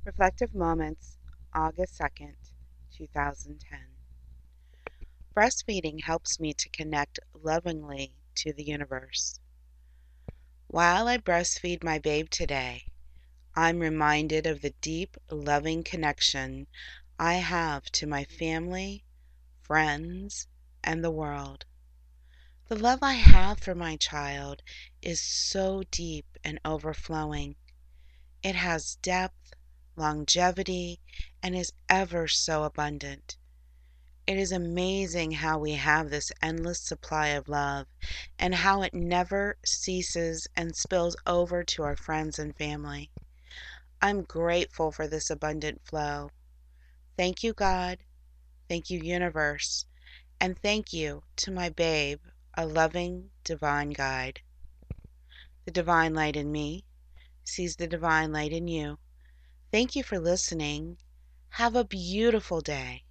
Reflective Moments, August 2nd, 2010. Breastfeeding helps me to connect lovingly to the universe. While I breastfeed my babe today, I'm reminded of the deep, loving connection I have to my family, friends, and the world. The love I have for my child is so deep and overflowing. It has depth, longevity, and is ever so abundant. It is amazing how we have this endless supply of love and how it never ceases and spills over to our friends and family. I'm grateful for this abundant flow. Thank you, God. Thank you, universe. And thank you to my babe, a loving divine guide. The divine light in me sees the divine light in you. Thank you for listening. Have a beautiful day.